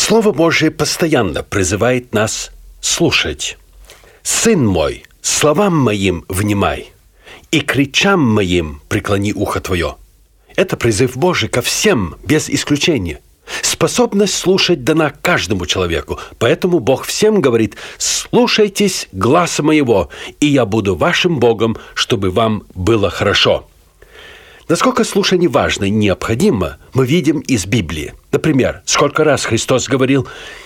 Слово Божие постоянно призывает нас слушать. «Сын мой, словам моим внимай, и к речам моим преклони ухо твое». Это призыв Божий ко всем, без исключения. Способность слушать дана каждому человеку. Поэтому Бог всем говорит: «Слушайтесь гласа моего, и я буду вашим Богом, чтобы вам было хорошо». Насколько слушание важно и необходимо, мы видим из Библии. Например, сколько раз Христос говорил: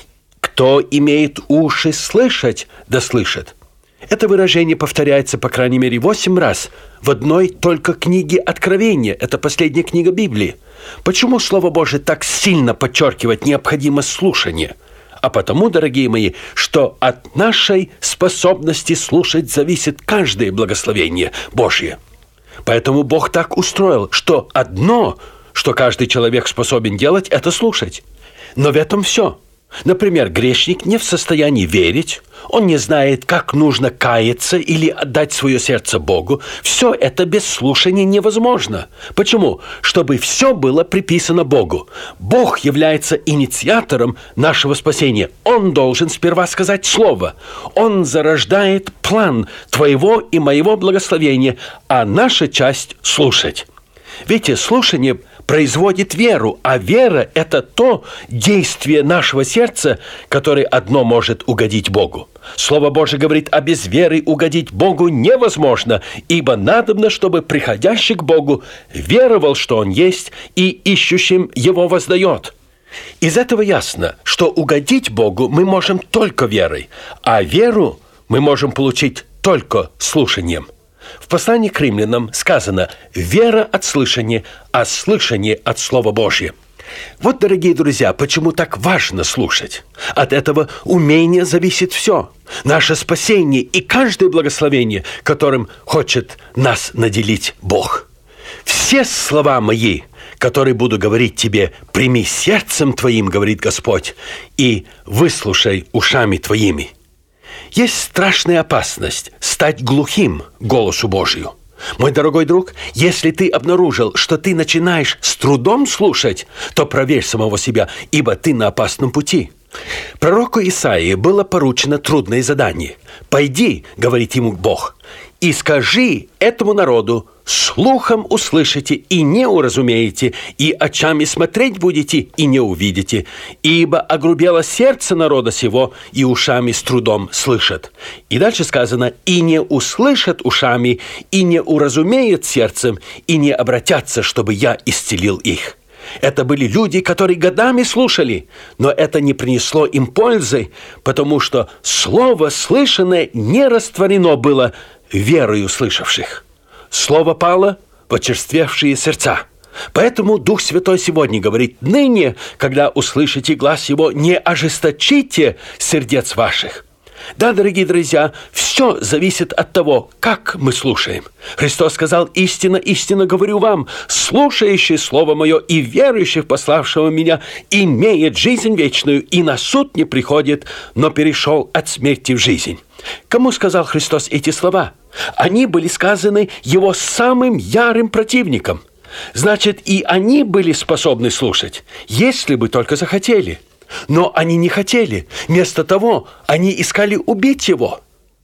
«Кто имеет уши слышать, да слышит». Это выражение повторяется, по крайней мере, 8 раз в одной только книге Откровения. Это последняя книга Библии. Почему Слово Божие так сильно подчеркивает необходимость слушания? А потому, дорогие мои, что от нашей способности слушать зависит каждое благословение Божье. Поэтому Бог так устроил, что одно, что каждый человек способен делать, это слушать. Но в этом все. Например, грешник не в состоянии верить, он не знает, как нужно каяться или отдать свое сердце Богу. Все это без слушания невозможно. Почему? Чтобы все было приписано Богу. Бог является инициатором нашего спасения. Он должен сперва сказать слово. Он зарождает план твоего и моего благословения, а наша часть – слушать. Видите, слушание производит веру, а вера – это то действие нашего сердца, которое одно может угодить Богу. Слово Божие говорит: «А без веры угодить Богу невозможно, ибо надобно, чтобы приходящий к Богу веровал, что Он есть, и ищущим Его воздает». Из этого ясно, что угодить Богу мы можем только верой, а веру мы можем получить только слушанием. В послании к римлянам сказано: «Вера от слышания, а слышание от Слова Божьего». Вот, дорогие друзья, почему так важно слушать. От этого умения зависит все. Наше спасение и каждое благословение, которым хочет нас наделить Бог. «Все слова мои, которые буду говорить тебе, прими сердцем твоим, говорит Господь, и выслушай ушами твоими». Есть страшная опасность стать глухим голосу Божию. Мой дорогой друг, если ты обнаружил, что ты начинаешь с трудом слушать, то проверь самого себя, ибо ты на опасном пути. Пророку Исаии было поручено трудное задание. «Пойди, — говорит ему Бог, — и скажи этому народу: слухом услышите и не уразумеете, и очами смотреть будете и не увидите, ибо огрубело сердце народа сего, и ушами с трудом слышат». И дальше сказано: «И не услышат ушами, и не уразумеют сердцем, и не обратятся, чтобы я исцелил их». Это были люди, которые годами слушали, но это не принесло им пользы, потому что слово слышанное не растворено было верою слышавших. Слово пало в очерствевшие сердца. Поэтому Дух Святой сегодня говорит: «Ныне, когда услышите глас Его, не ожесточите сердец ваших». Да, дорогие друзья, все зависит от того, как мы слушаем. Христос сказал: «Истинно, истинно говорю вам, слушающий Слово Мое и верующий в пославшего Меня имеет жизнь вечную, и на суд не приходит, но перешел от смерти в жизнь». Кому сказал Христос эти слова? Они были сказаны Его самым ярым противникам. Значит, и они были способны слушать, если бы только захотели. Но они не хотели. Вместо того, они искали убить Его.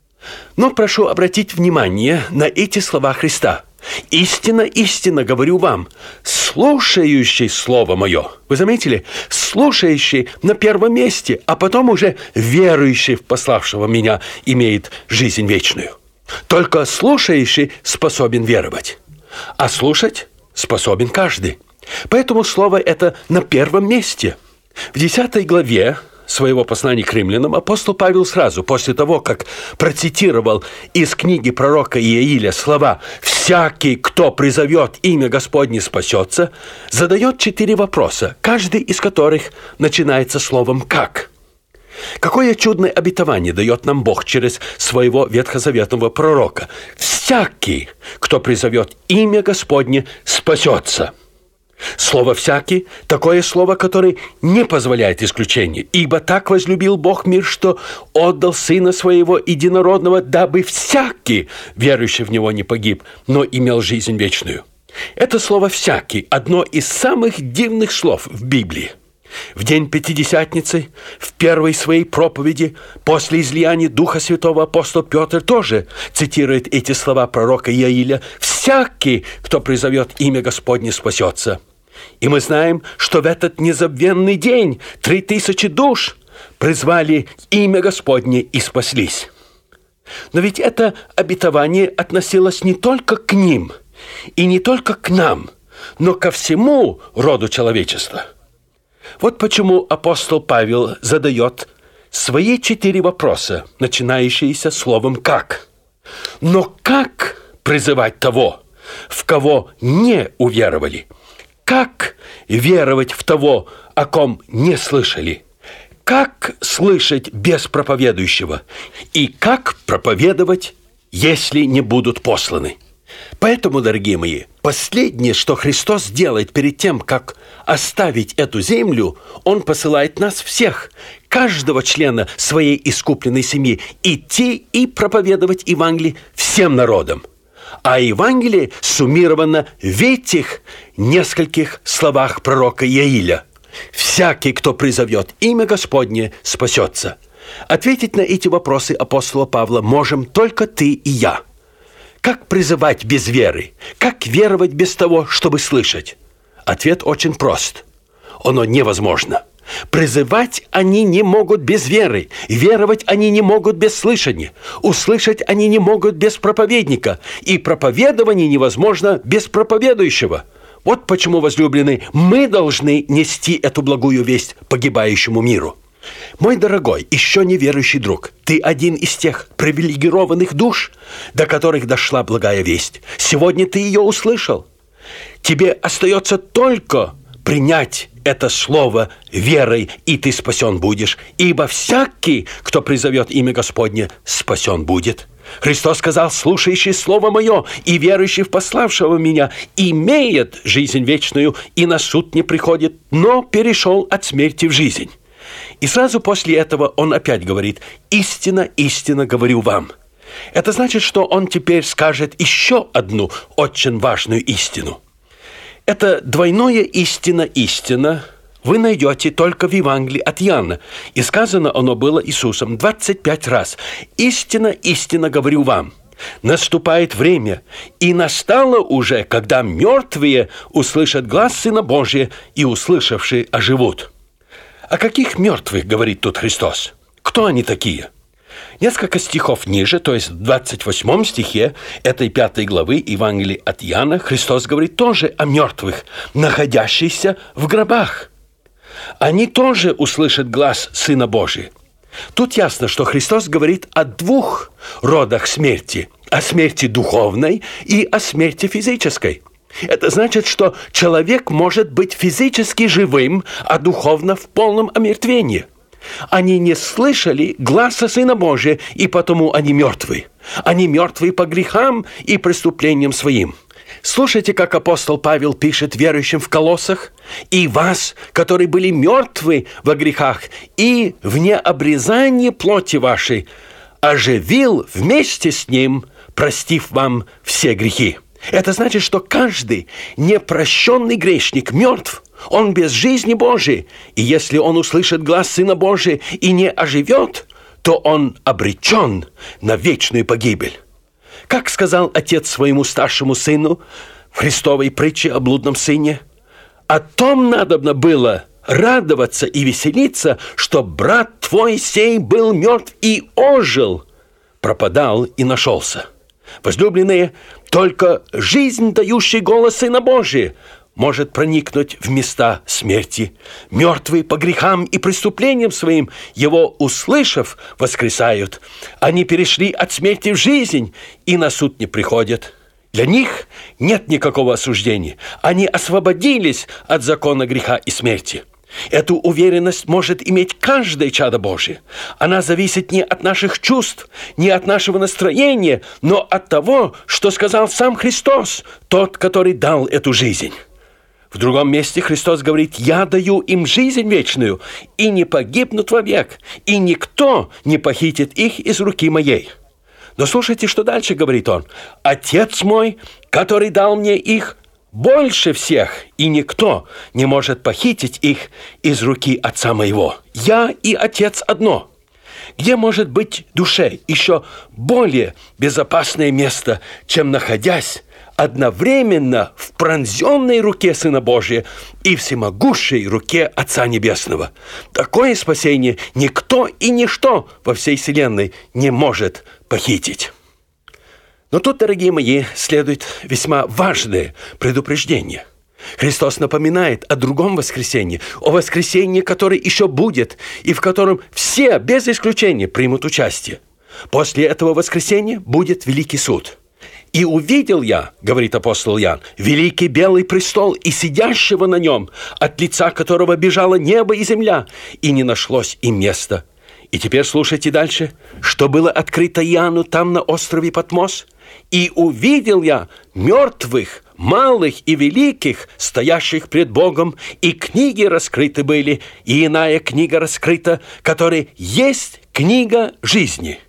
Но прошу обратить внимание на эти слова Христа. «Истинно, истинно говорю вам, слушающий Слово Мое». Вы заметили? Слушающий на первом месте, а потом уже верующий в пославшего Меня имеет жизнь вечную. Только слушающий способен веровать, а слушать способен каждый. Поэтому Слово это на первом месте. В 10 главе своего послания к римлянам апостол Павел сразу после того, как процитировал из книги пророка Иаиля слова «Всякий, кто призовет имя Господне, спасется», задает 4 вопроса, каждый из которых начинается словом «как». Какое чудное обетование дает нам Бог через своего ветхозаветного пророка: «Всякий, кто призовет имя Господне, спасется». Слово «всякий» – такое слово, которое не позволяет исключения. «Ибо так возлюбил Бог мир, что отдал Сына Своего Единородного, дабы всякий, верующий в Него, не погиб, но имел жизнь вечную». Это слово «всякий» – одно из самых дивных слов в Библии. В день Пятидесятницы, в первой своей проповеди, после излияния Духа Святого, апостол Петр тоже цитирует эти слова пророка Иаиля: «Всякий, кто призовет имя Господне, спасется». И мы знаем, что в этот незабвенный день 3000 душ призвали имя Господне и спаслись. Но ведь это обетование относилось не только к ним и не только к нам, но ко всему роду человечества. Вот почему апостол Павел задает свои 4 вопроса, начинающиеся словом «как». Но как призывать того, в кого не уверовали? Как веровать в того, о ком не слышали? Как слышать без проповедующего? И как проповедовать, если не будут посланы? Поэтому, дорогие мои, последнее, что Христос делает перед тем, как оставить эту землю, Он посылает нас всех, каждого члена своей искупленной семьи, идти и проповедовать Евангелие всем народам. А Евангелие суммировано в этих нескольких словах пророка Иаиля: «Всякий, кто призовет имя Господне, спасется». Ответить на эти вопросы апостола Павла можем только ты и я. Как призывать без веры? Как веровать без того, чтобы слышать? Ответ очень прост. Оно невозможно. Призывать они не могут без веры. Веровать они не могут без слышания. Услышать они не могут без проповедника. И проповедование невозможно без проповедующего. Вот почему, возлюбленные, мы должны нести эту благую весть погибающему миру. Мой дорогой, еще не верующий друг, ты один из тех привилегированных душ, до которых дошла благая весть. Сегодня ты ее услышал. Тебе остается только принять это слово верой, и ты спасен будешь. Ибо всякий, кто призовет имя Господне, спасен будет. Христос сказал: «Слушающий слово мое и верующий в пославшего меня имеет жизнь вечную, и на суд не приходит, но перешел от смерти в жизнь». И сразу после этого он опять говорит: «Истинно, истинно говорю вам». Это значит, что он теперь скажет еще одну очень важную истину. Это двойное истина вы найдете только в Евангелии от Иоанна. И сказано оно было Иисусом 25 раз. «Истинно, истинно говорю вам, наступает время, и настало уже, когда мертвые услышат глас Сына Божия, и услышавшие оживут». О каких мертвых говорит тут Христос? Кто они такие? Несколько стихов ниже, то есть в 28 стихе этой 5 главы Евангелия от Иоанна, Христос говорит тоже о мертвых, находящихся в гробах. Они тоже услышат глас Сына Божия. Тут ясно, что Христос говорит о 2 родах смерти: о смерти духовной и о смерти физической. Это значит, что человек может быть физически живым, а духовно в полном омертвении. Они не слышали гласа Сына Божия, и потому они мертвы. Они мертвы по грехам и преступлениям своим. Слушайте, как апостол Павел пишет верующим в Колоссах: «И вас, которые были мертвы во грехах и в необрезании плоти вашей, оживил вместе с Ним, простив вам все грехи». Это значит, что каждый непрощенный грешник мертв, он без жизни Божией. И если он услышит глас Сына Божия и не оживет, то он обречен на вечную погибель. Как сказал отец своему старшему сыну в Христовой притче о блудном сыне: «О том надобно было радоваться и веселиться, что брат твой сей был мертв и ожил, пропадал и нашелся». Возлюбленные, только жизнь, дающий голос Сына Божия, может проникнуть в места смерти. Мертвые по грехам и преступлениям своим, его услышав, воскресают. Они перешли от смерти в жизнь и на суд не приходят. Для них нет никакого осуждения. Они освободились от закона греха и смерти. Эту уверенность может иметь каждое чадо Божие. Она зависит не от наших чувств, не от нашего настроения, но от того, что сказал сам Христос, тот, который дал эту жизнь. В другом месте Христос говорит: «Я даю им жизнь вечную, и не погибнут вовек, и никто не похитит их из руки моей». Но слушайте, что дальше говорит он: «Отец мой, который дал мне их, больше всех, и никто не может похитить их из руки Отца моего. Я и Отец одно. Где может быть душе еще более безопасное место, чем находясь одновременно в пронзенной руке Сына Божия и всемогущей руке Отца Небесного? Такое спасение никто и ничто во всей вселенной не может похитить. Но тут, дорогие мои, следует весьма важное предупреждение. Христос напоминает о другом воскресении, о воскресении, которое еще будет, и в котором все, без исключения, примут участие. После этого воскресения будет великий суд. «И увидел я, — говорит апостол Иоанн, — великий белый престол и сидящего на нем, от лица которого бежало небо и земля, и не нашлось им места». И теперь слушайте дальше. «Что было открыто Иоанну там на острове Патмос? И увидел я мертвых, малых и великих, стоящих пред Богом, и книги раскрыты были, и иная книга раскрыта, которая есть книга жизни.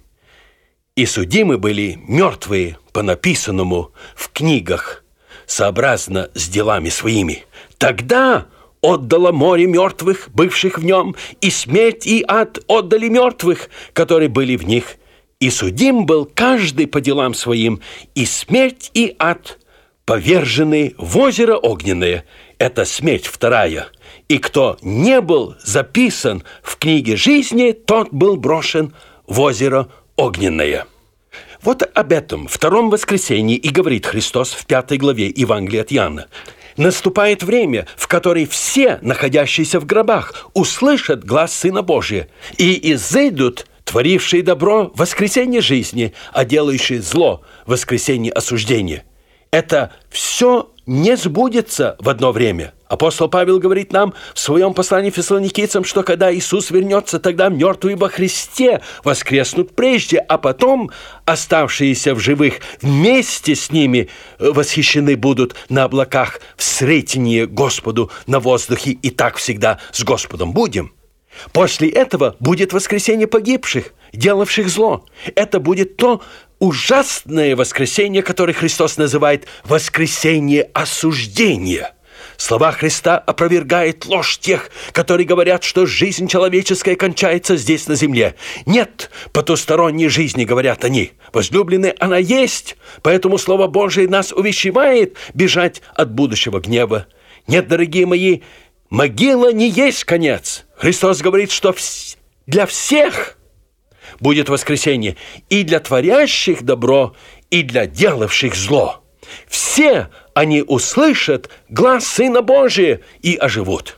И судимы были мертвые по написанному в книгах, сообразно с делами своими. Тогда отдало море мертвых, бывших в нем, и смерть и ад отдали мертвых, которые были в них. И судим был каждый по делам своим, и смерть и ад повержены в озеро огненное». Это смерть вторая. «И кто не был записан в книге жизни, тот был брошен в озеро огненное». Вот об этом втором воскресении и говорит Христос в 5 главе Евангелия от Иоанна. «Наступает время, в которое все, находящиеся в гробах, услышат глас Сына Божия, и изыдут творившие добро – воскресение жизни, а делающие зло – воскресение осуждения». Это все не сбудется в одно время. Апостол Павел говорит нам в своем послании фессалоникийцам, что когда Иисус вернется, тогда мертвые во Христе воскреснут прежде, а потом оставшиеся в живых вместе с ними восхищены будут на облаках в сретении Господу на воздухе, и так всегда с Господом будем. После этого будет воскресение погибших, делавших зло. Это будет то ужасное воскресение, которое Христос называет воскресение осуждения. Слова Христа опровергают ложь тех, которые говорят, что жизнь человеческая кончается здесь на земле. Нет потусторонней жизни, говорят они. Возлюбленные, она есть, поэтому Слово Божие нас увещевает бежать от будущего гнева. Нет, дорогие мои, могила не есть конец. Христос говорит, что для всех будет воскресение, и для творящих добро, и для делавших зло. Все они услышат глас Сына Божия и оживут.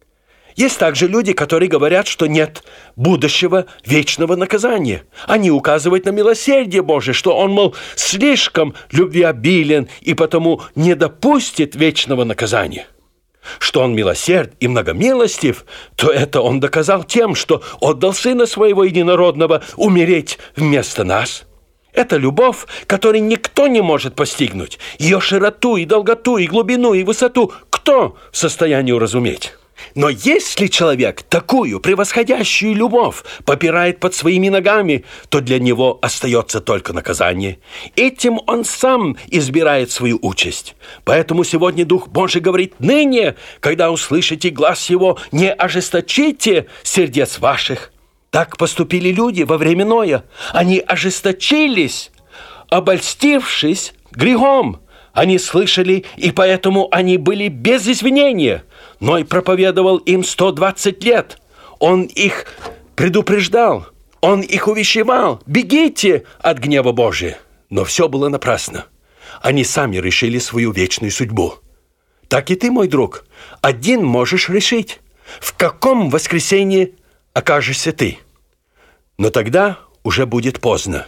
Есть также люди, которые говорят, что нет будущего вечного наказания. Они указывают на милосердие Божие, что Он, мол, слишком любвеобилен и потому не допустит вечного наказания. Что Он милосерд и многомилостив, то это Он доказал тем, что отдал Сына Своего Единородного умереть вместо нас. Это любовь, которой никто не может постигнуть. Ее широту и долготу, и глубину, и высоту кто в состоянии уразуметь? Но если человек такую превосходящую любовь попирает под своими ногами, то для него остается только наказание. Этим он сам избирает свою участь. Поэтому сегодня Дух Божий говорит: ныне, когда услышите глас Его, не ожесточите сердец ваших. Так поступили люди во время Ноя. Они ожесточились, обольстившись грехом. Они слышали, и поэтому они были без извинения. Ной проповедовал им 120 лет. Он их предупреждал, он их увещевал: бегите от гнева Божия. Но все было напрасно. Они сами решили свою вечную судьбу. Так и ты, мой друг, один можешь решить, в каком воскресенье окажешься ты. Но тогда уже будет поздно.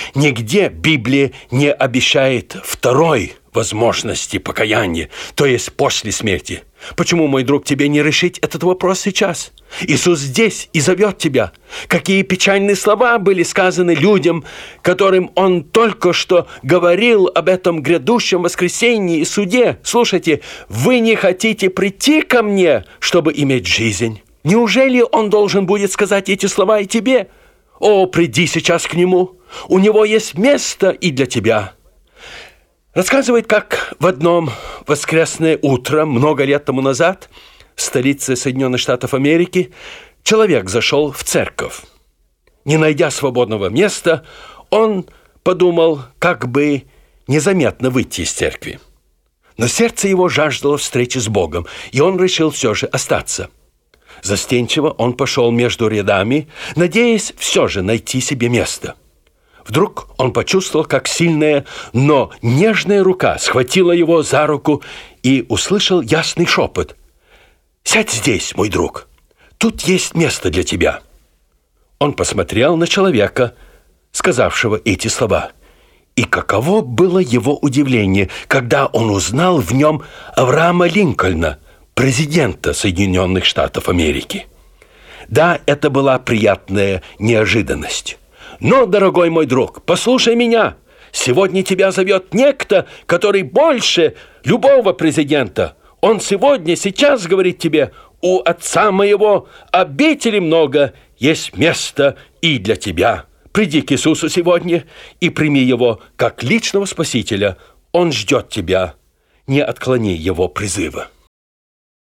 Нигде Библия не обещает второй возможности покаяния, то есть после смерти. Почему, мой друг, тебе не решить этот вопрос сейчас? Иисус здесь и зовет тебя. Какие печальные слова были сказаны людям, которым Он только что говорил об этом грядущем воскресении и суде. Слушайте, вы не хотите прийти ко мне, чтобы иметь жизнь? Неужели Он должен будет сказать эти слова и тебе? О, приди сейчас к Нему. У Него есть место и для тебя. Рассказывает, как в одном воскресное утро, много лет тому назад, в столице Соединенных Штатов Америки, человек зашел в церковь. Не найдя свободного места, он подумал, как бы незаметно выйти из церкви. Но сердце его жаждало встречи с Богом, и он решил все же остаться. Застенчиво он пошел между рядами, надеясь все же найти себе место. Вдруг он почувствовал, как сильная, но нежная рука схватила его за руку и услышал ясный шепот. «Сядь здесь, мой друг, тут есть место для тебя». Он посмотрел на человека, сказавшего эти слова. И каково было его удивление, когда он узнал в нем Авраама Линкольна, президента Соединенных Штатов Америки. Да, это была приятная неожиданность. Но, дорогой мой друг, послушай меня. Сегодня тебя зовет некто, который больше любого президента. Он сегодня, сейчас говорит тебе: у отца моего обители много, есть место и для тебя. Приди к Иисусу сегодня и прими Его как личного Спасителя. Он ждет тебя. Не отклони Его призыва.